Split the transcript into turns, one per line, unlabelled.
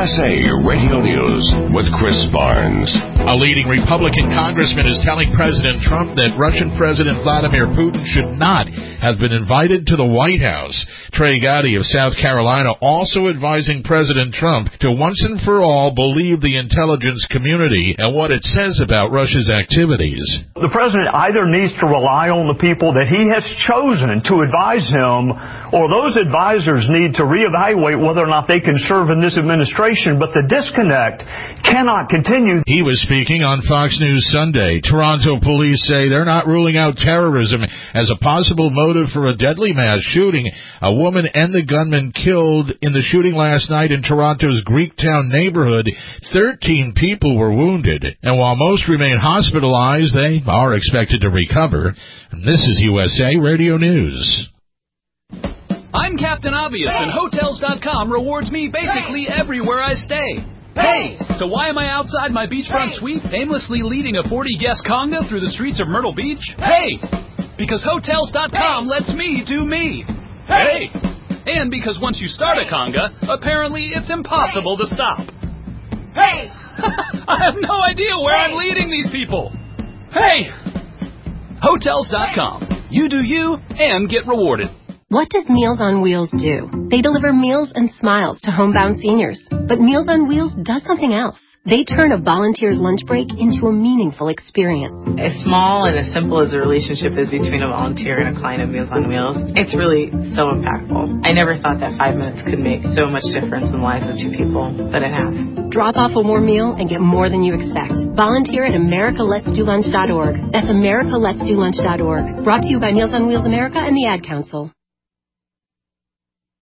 USA Radio News with Chris Barnes.
A leading Republican congressman is telling President Trump that Russian President Vladimir Putin should not have been invited to the White House. Trey Gowdy of South Carolina also advising President Trump to once and for all believe the intelligence community and what it says about Russia's activities.
The president either needs to rely on the people that he has chosen to advise him, or those advisors need to reevaluate whether or not they can serve in this administration, but the disconnect cannot continue.
He was speaking on Fox News Sunday. Toronto police say they're not ruling out terrorism as a possible motive for a deadly mass shooting. A woman and the gunman killed in the shooting last night in Toronto's Greektown neighborhood. 13 people were wounded, and while most remain hospitalized, they are expected to recover. And this is USA Radio News.
I'm Captain Obvious, and Hotels.com rewards me basically everywhere I stay. Hey! So why am I outside my beachfront suite aimlessly leading a 40-guest conga through the streets of Myrtle Beach? Hey! Because Hotels.com lets me do me. Hey! And because once you start a conga, apparently it's impossible to stop. Hey! I have no idea where I'm leading these people. Hey! Hotels.com. You do you and get rewarded.
What does Meals on Wheels do? They deliver meals and smiles to homebound seniors. But Meals on Wheels does something else. They turn a volunteer's lunch break into a meaningful experience.
As small and as simple as the relationship is between a volunteer and a client of Meals on Wheels, it's really so impactful. I never thought that 5 minutes could make so much difference in the lives of two people, but it has.
Drop off a warm meal and get more than you expect. Volunteer at AmericaLet'sDoLunch.org. That's AmericaLet'sDoLunch.org. Brought to you by Meals on Wheels America and the Ad Council.